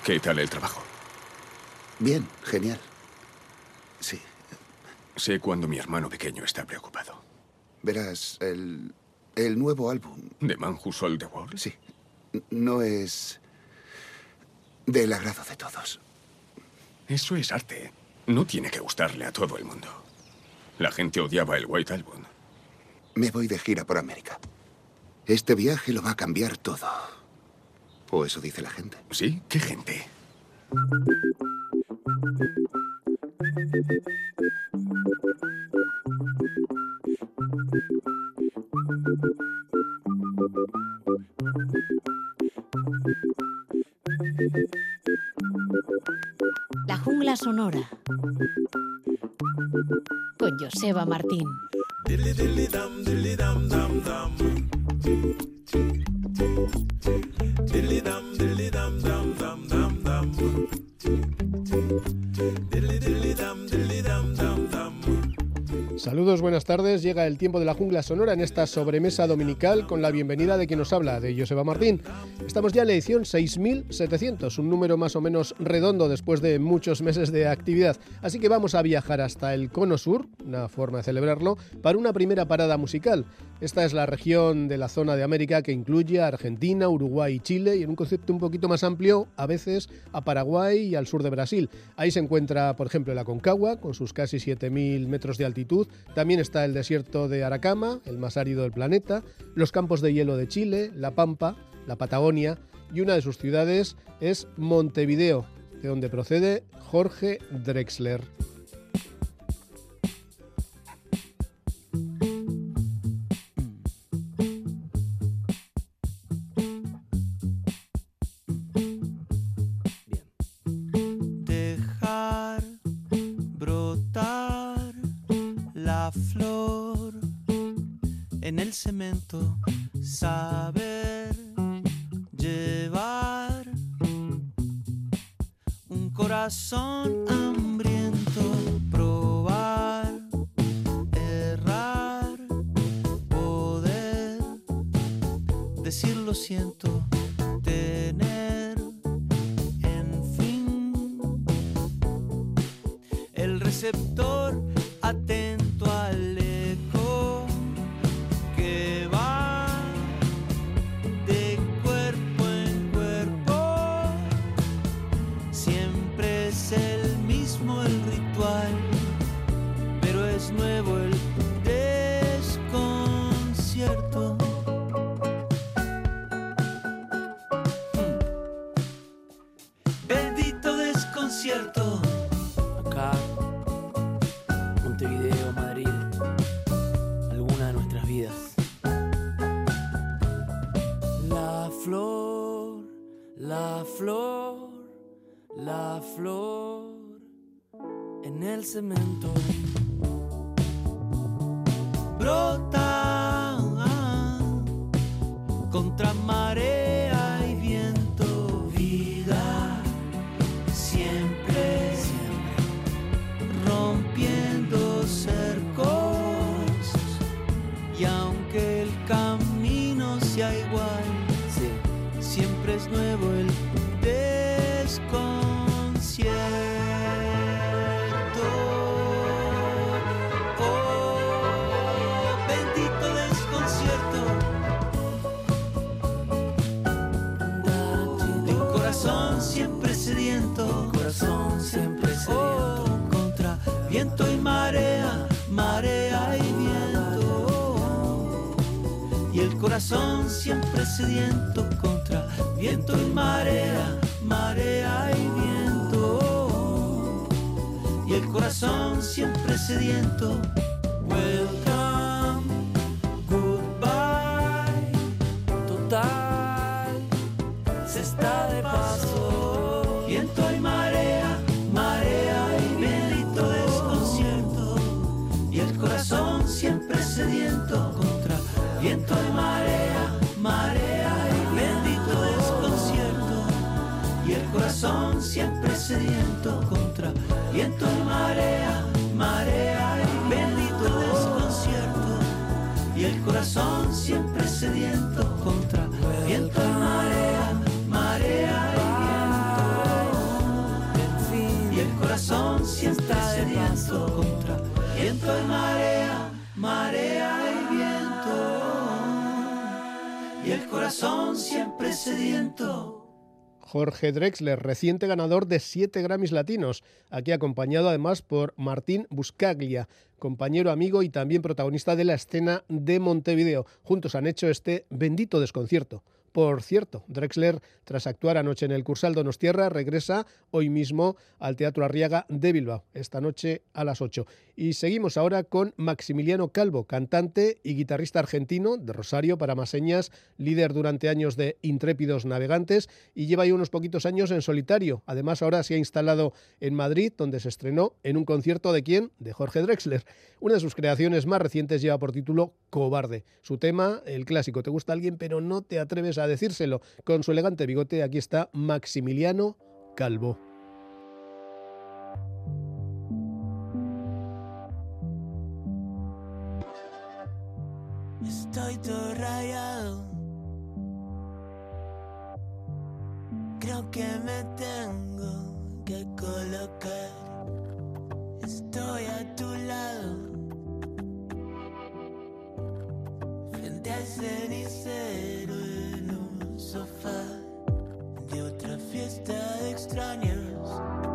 ¿Qué tal el trabajo? Bien, genial. Sí. Sé cuando mi hermano pequeño está preocupado. Verás, el nuevo álbum... ¿The Man Who Sold the World? Sí. No es del agrado de todos. Eso es arte. No tiene que gustarle a todo el mundo. La gente odiaba el White Album. Me voy de gira por América. Este viaje lo va a cambiar todo. O eso dice la gente. ¿Sí? ¿Qué gente? La jungla sonora con Joseba Martín. Saludos, buenas tardes. Llega el tiempo de la jungla sonora en esta sobremesa dominical con la bienvenida de quien nos habla, de Joseba Martín. Estamos ya en la edición 6700, un número más o menos redondo después de muchos meses de actividad. Así que vamos a viajar hasta el Cono Sur, una forma de celebrarlo, para una primera parada musical. Esta es la región de la zona de América que incluye a Argentina, Uruguay y Chile, y en un concepto un poquito más amplio, a veces a Paraguay y al sur de Brasil. Ahí se encuentra, por ejemplo, el Aconcagua, con sus casi 7.000 metros de altitud. También está el desierto de Atacama, el más árido del planeta, los campos de hielo de Chile, La Pampa, la Patagonia, y una de sus ciudades es Montevideo, de donde procede Jorge Drexler. En el cemento, saber llevar un corazón hambriento, probar, errar, poder decir lo siento, tener, en fin, el receptor atento al eco que va de cuerpo en cuerpo. Siempre es el mismo el ritual, pero es nuevo el desconcierto. Bendito desconcierto. Acá, Montevideo, Madrid, alguna de nuestras vidas. La flor, la flor, la flor en el cemento brota contra marea y viento, vida siempre, siempre rompiendo cercos, y aunque el camino sea igual, sí, siempre es nuevo el desconcierto. Oh, bendito desconcierto de un corazón siempre sediento, corazón siempre sediento. Oh, contra viento y marea, marea y viento, y el corazón siempre sediento contra viento y marea, marea y viento, y el corazón siempre sediento. Welcome, goodbye, total, se está de paso. Viento y marea, marea y bendito desconcierto, y el corazón siempre sediento contra viento y marea, marea y bendito desconcierto, y el corazón siempre sediento contra viento y marea, marea y bendito desconcierto, y el corazón siempre sediento contra viento y marea, marea y viento. hay marea, marea y viento, y el corazón siempre sediento. Jorge Drexler, reciente ganador de 7 Grammys latinos, aquí acompañado además por Martín Buscaglia, compañero, amigo y también protagonista de la escena de Montevideo. Juntos han hecho este bendito desconcierto. Por cierto, Drexler, tras actuar anoche en el Cursal Donostierra, regresa hoy mismo al Teatro Arriaga de Bilbao, esta noche a las 8. Y seguimos ahora con Maximiliano Calvo, cantante y guitarrista argentino de Rosario para Más Señas, líder durante años de Intrépidos Navegantes y lleva ya unos poquitos años en solitario. Además, ahora se ha instalado en Madrid, donde se estrenó en un concierto de ¿quién? De Jorge Drexler. Una de sus creaciones más recientes lleva por título Cobarde. Su tema, el clásico, te gusta alguien pero no te atreves a decírselo. Con su elegante bigote, aquí está Maximiliano Calvo. Estoy todo rayado, creo que me tengo que colocar. Estoy a tu lado, frente al cenicero en un sofá de otra fiesta de extraños,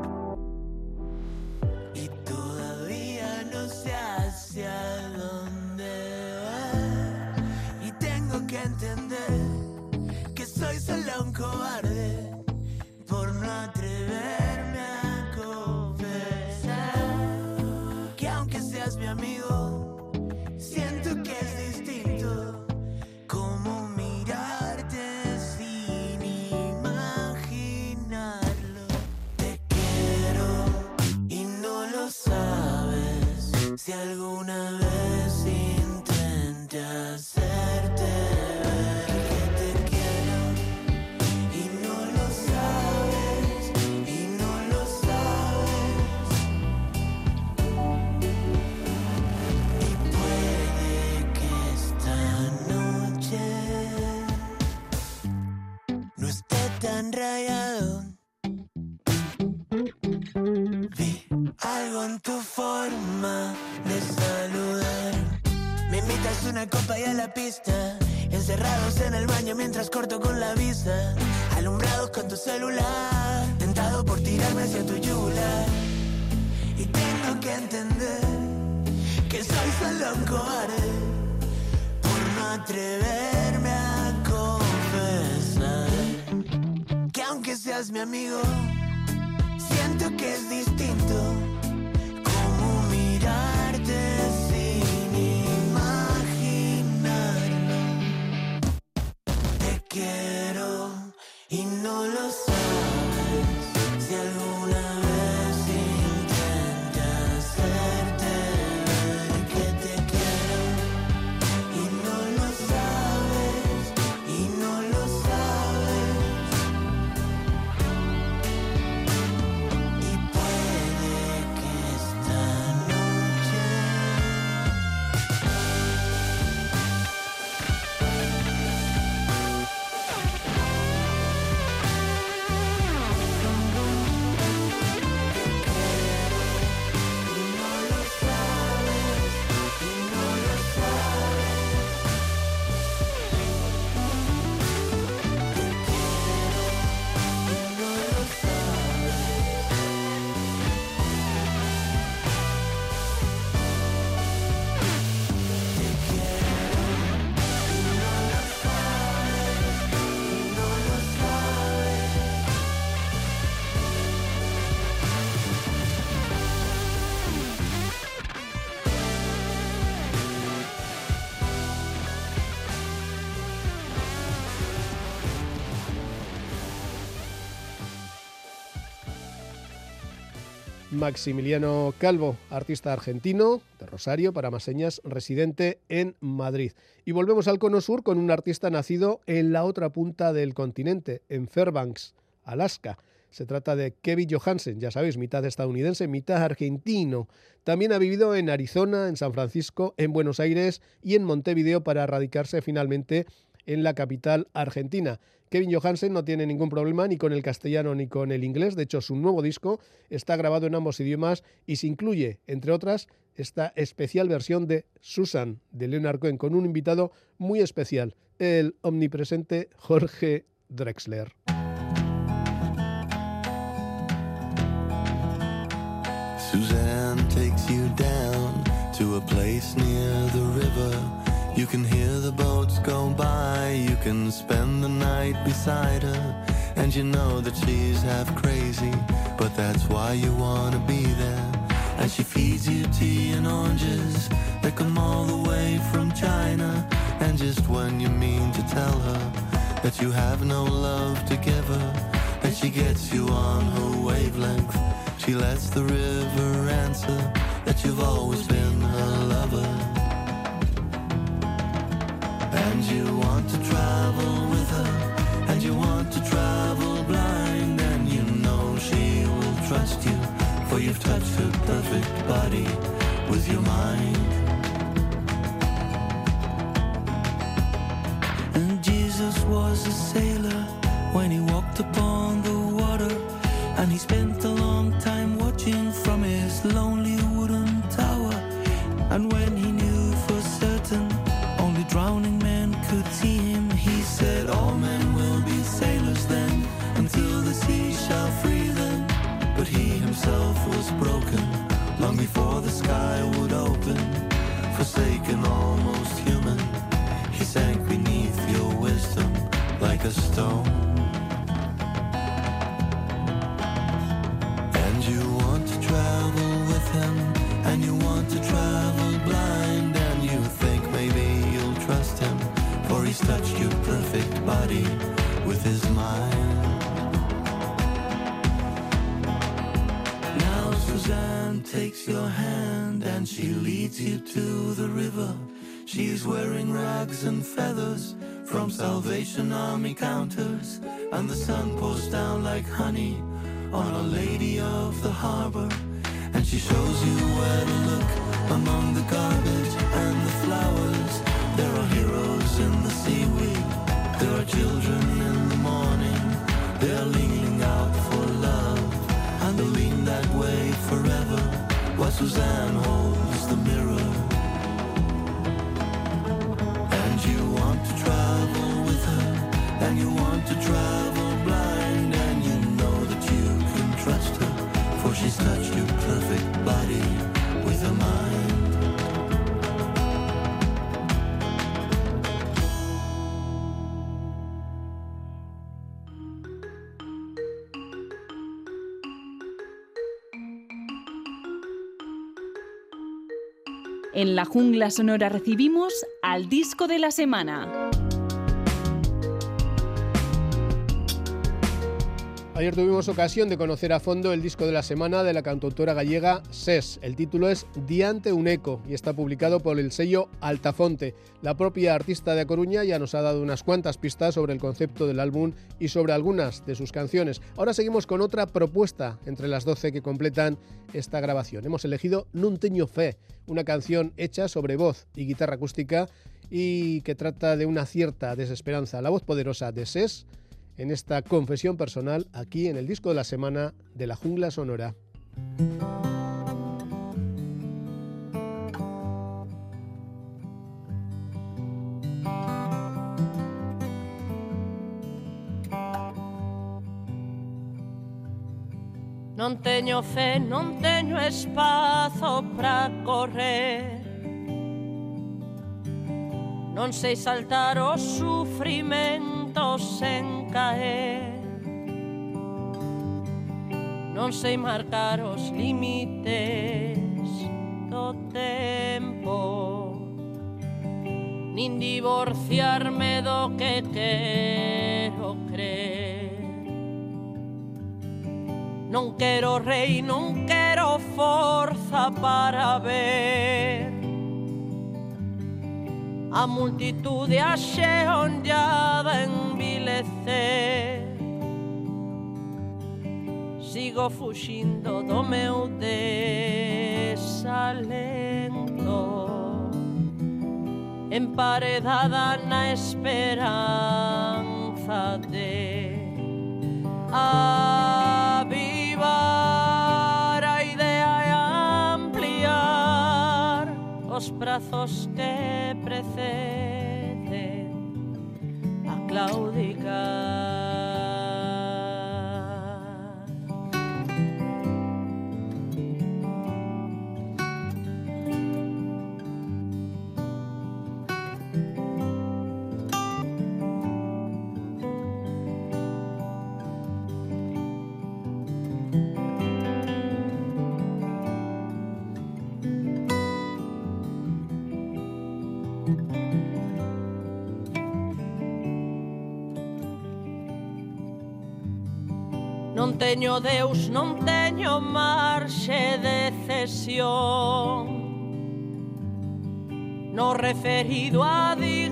y todavía no sé hacia dónde vas, y tengo que entender que soy solo un cobarde por no atreverme a confesar que aunque seas mi amigo, siento que es distinto cómo mirarte sin imaginarlo. Te quiero y no lo sabes. Si alguna vez intenté hacerte ver que te quiero y no lo sabes, y no lo sabes, y puede que esta noche no esté tan rayado. Vi algo en tu forma de saludar. Me invitas a una copa y a la pista, encerrados en el baño mientras corto con la vista, alumbrados con tu celular, tentado por tirarme hacia tu yugular. Y tengo que entender que soy solo un cobarde por no atreverme a confesar que aunque seas mi amigo, siento que es distinto cómo mirarte sin imaginarlo. Te quiero y no lo sabes. Si alguna vez intenté hacerte ver que te quiero y no lo sabes, y no lo sabes, y puede que esta noche Maximiliano Calvo, artista argentino de Rosario para Más Señas, residente en Madrid. Y volvemos al Cono Sur con un artista nacido en la otra punta del continente, en Fairbanks, Alaska. Se trata de Kevin Johansen, ya sabéis, mitad estadounidense, mitad argentino. También ha vivido en Arizona, en San Francisco, en Buenos Aires y en Montevideo para radicarse finalmente en la capital argentina. Kevin Johansen no tiene ningún problema ni con el castellano ni con el inglés. De hecho, su nuevo disco está grabado en ambos idiomas y se incluye, entre otras, esta especial versión de Susan de Leonard Cohen con un invitado muy especial, el omnipresente Jorge Drexler. Suzanne takes you down to a place near the river. You can hear the boats go by, you can spend the night beside her, and you know that she's half crazy, but that's why you wanna be there. And she feeds you tea and oranges that come all the way from China, and just when you mean to tell her that you have no love to give her, and she gets you on her wavelength, she lets the river answer that you've always been her lover. And you want to travel with her, and you want to travel blind, and you know she will trust you, for you've touched her perfect body with your mind. And Jesus was a sailor when he walked upon the water, and he spent a long time watching from his lonely wooden tower. And when he knew for certain only drowning men could see him, he said, all men will be sailors then, until the sea shall free them. But he himself was broken long before the sky would open. Forsaken, almost human, he sank beneath your wisdom like a stone. And you want to travel with him, and you want to travel blind, and you think maybe you'll trust him, for he's touched your perfect body with his mind. Now Suzanne takes your hand and she leads you to the river. She's wearing rags and feathers from Salvation Army counters, and the sun pours down like honey on a lady of the harbor. And she shows you where to look among the garbage and the flowers. There are heroes in the seaweed, there are children in the morning. They're leaning out for love, and they'll lean that way forever, while Suzanne holds the mirror. And you want to travel with her, and you want to travel blind, and you know that you can trust her, for she's touched your perfect body with her mind. En la jungla sonora recibimos al disco de la semana. Ayer tuvimos ocasión de conocer a fondo el disco de la semana de la cantautora gallega SES. El título es Diante un eco y está publicado por el sello Altafonte. La propia artista de A Coruña ya nos ha dado unas cuantas pistas sobre el concepto del álbum y sobre algunas de sus canciones. Ahora seguimos con otra propuesta entre las 12 que completan esta grabación. Hemos elegido Non teño fe, una canción hecha sobre voz y guitarra acústica y que trata de una cierta desesperanza. La voz poderosa de SES en esta confesión personal aquí en el disco de la semana de la Jungla Sonora. Non teño fe, non teño espazo para correr, non sei saltar os sufrimentos sen caer, non sei marcar os límites do tempo, nin divorciarme do que quero crer. Non quero rei, non quero forza para ver a multitude axeonllada envilecer. Sigo fuxindo do meu desalento emparedada na esperanza de avivar a idea e ampliar os prazos que preceden a claudicar. Non teño Deus, non teño marxe de cesión no referido a Dios